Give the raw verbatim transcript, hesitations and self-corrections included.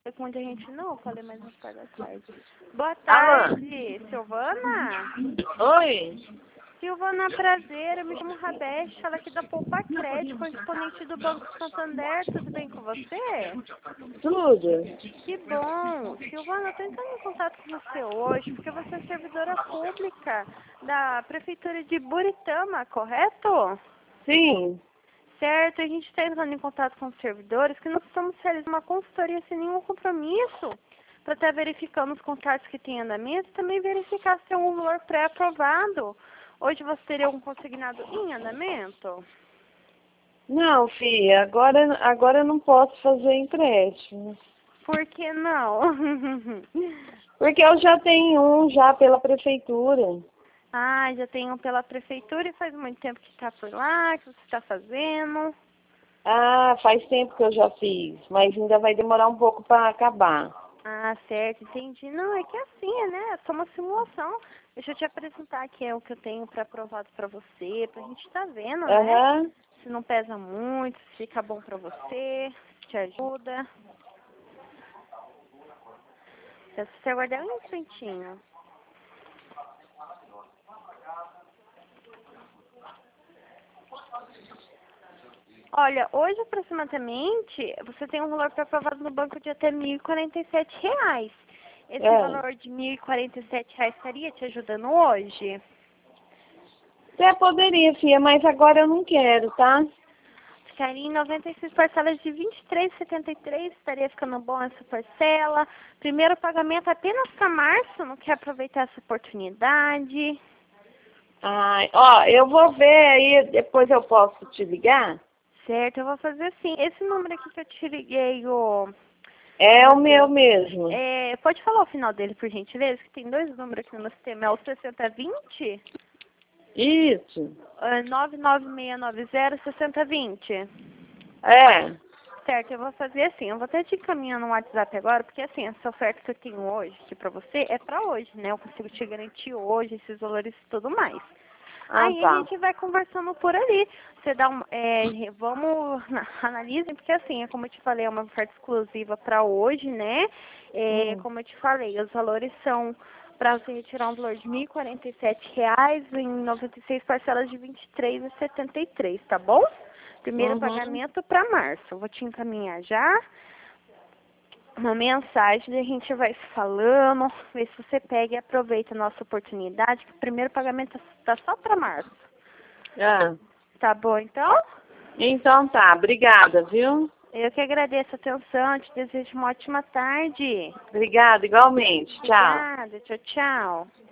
falei com muita gente não, falei mais umas par da tarde. Boa Alô? tarde, Silvana? Oi? Silvana, prazer, eu me chamo Rabeste, falo aqui da Poupa Crédito, correspondente do Banco Santander, tudo bem com você? Tudo? Que bom! Silvana, eu tô entrando em contato com você hoje, porque você é servidora pública da Prefeitura de Buritama, correto? Sim. Certo, a gente está entrando em contato com os servidores que nós estamos realizando uma consultoria sem nenhum compromisso para estar verificando os contratos que tem em andamento e também verificar se é um valor pré-aprovado. Hoje você teria algum consignado em andamento? Não, filha, agora, agora eu não posso fazer empréstimo. Por que não? Porque eu já tenho um já pela prefeitura. Ah, já tenho pela prefeitura e faz muito tempo que está por lá, que você está fazendo. Ah, faz tempo que eu já fiz, mas ainda vai demorar um pouco para acabar. Ah, certo, entendi. Não, é que é assim, né? É só uma simulação. Deixa eu te apresentar aqui é o que eu tenho pré-aprovado pra você, pra gente estar vendo, né? Aham. Se não pesa muito, se fica bom pra você, se te ajuda. Se você aguardar um instantinho. Olha, hoje aproximadamente você tem um valor pré-aprovado no banco de até mil e quarenta e sete reais. Esse É. valor de mil e quarenta e sete reais estaria te ajudando hoje? Até poderia, filha, mas agora eu não quero, tá? Ficaria em noventa e seis parcelas de vinte e três reais e setenta e três centavos, estaria ficando bom essa parcela. Primeiro pagamento apenas para março, não quer aproveitar essa oportunidade? Ai, ó, eu vou ver aí, depois eu posso te ligar? Certo, eu vou fazer assim. Esse número aqui que eu te liguei, o... É o Meu meu Deus. mesmo. É, pode falar o final dele, por gentileza? Que tem dois números aqui no meu sistema. É o sessenta vinte? Isso. É, nove nove seis nove zero, sessenta vinte. É. Certo, eu vou fazer assim, eu vou até te encaminhar no WhatsApp agora, porque assim, essa oferta que eu tenho hoje aqui pra você é pra hoje, né? Eu consigo te garantir hoje esses valores e tudo mais. Ah, Aí a tá. gente vai conversando por ali. Você dá um, é, vamos, analisem, porque assim, é como eu te falei, é uma oferta exclusiva pra hoje, né? É, Hum. como eu te falei, os valores são para você retirar um valor de mil e quarenta e sete reais em noventa e seis parcelas de vinte e três reais e setenta e três, tá bom? Primeiro Uhum. pagamento para março. Eu vou te encaminhar já uma mensagem, a gente vai se falando, ver se você pega e aproveita a nossa oportunidade, que o primeiro pagamento está só para março. Ah. Tá bom, então? Então tá, obrigada, viu? Eu que agradeço a atenção, te desejo uma ótima tarde. Obrigada, igualmente. Tchau. Obrigada, tchau, tchau.